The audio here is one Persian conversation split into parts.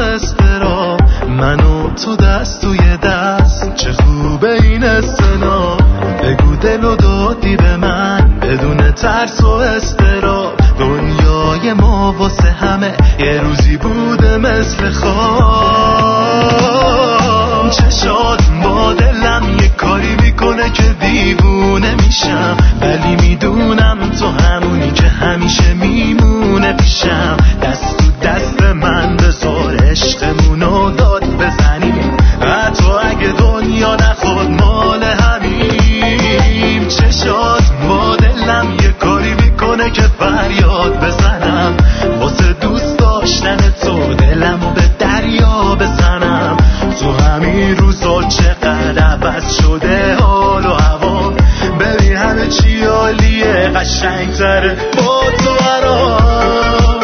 استراب، من و تو دست توی دست، چه خوبه این استنا. بگو دلو دادی به من بدون ترس و استراب. دنیای ما واسه همه یه روزی بوده مثل خواب. چشات با دلم یه کاری میکنه که دیوونه میشم، ولی میدونم تو همونی که همیشه میمونه پیشم. دست تو دست من بذار عشقمونو داد بزنیم، حتی اگه دنیا نخواد مال همیم. چشات با دلم یه کاری میکنه که فریاد بزنم واسه دوست داشتن تو، دلمو به دریا بزنم. تو همین روزا چقدر عوض شده حال و هوا، ببین همه چی عالیه، قشنگ‌تره با تو برام.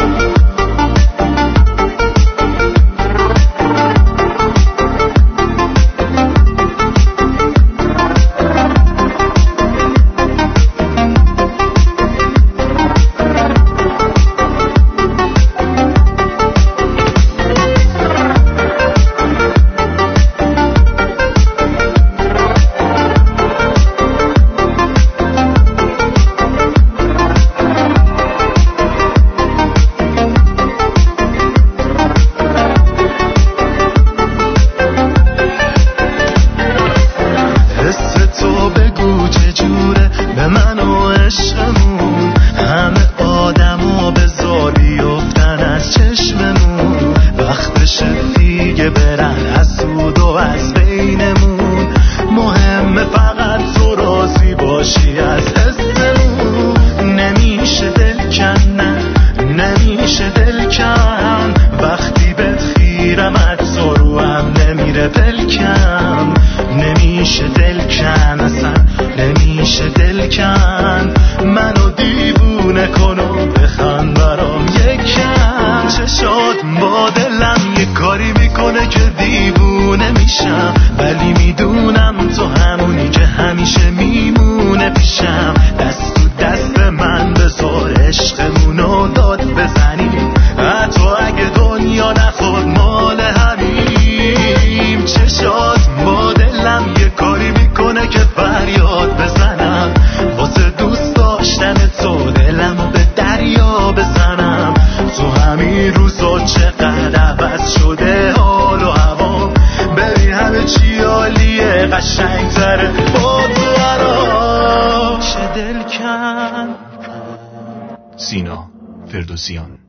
تو بگو چجوره به من و عشقمون، همه آدمو بذار بیفتن از چشممون. وقتشه دیگه برن از سود و از بینمون، مهمه فقط تو راضی باشی از حسمون. نمیشه دل کن، نه نمیشه دل کن، وقتی بهت خیرم حتی رو هم نمیره بلکم. نمیشه دل کن، اصلا نمیشه دل کن، منو دیوونه کن و بخند برام یکم. چشات با دلم یه کاری میکنه که دیوونه میشم، ولی میدونم تو همونی که همیشه میمونه پیشم. دست تو دست من بذار عشقمونو داد بزنیم، حتی اگه دنیا نخواد مال همیم. چشات با دلم یه کاری میکنه که فریاد بزنم واسه دوست داشتن تو، دلمو به دریا بزنم. تو همین روزا چقدر عوض شده حال و هوا، ببین همه چی عالیه، قشنگ‌تره با تو برام. چه دل کن. سینا فردوسیان.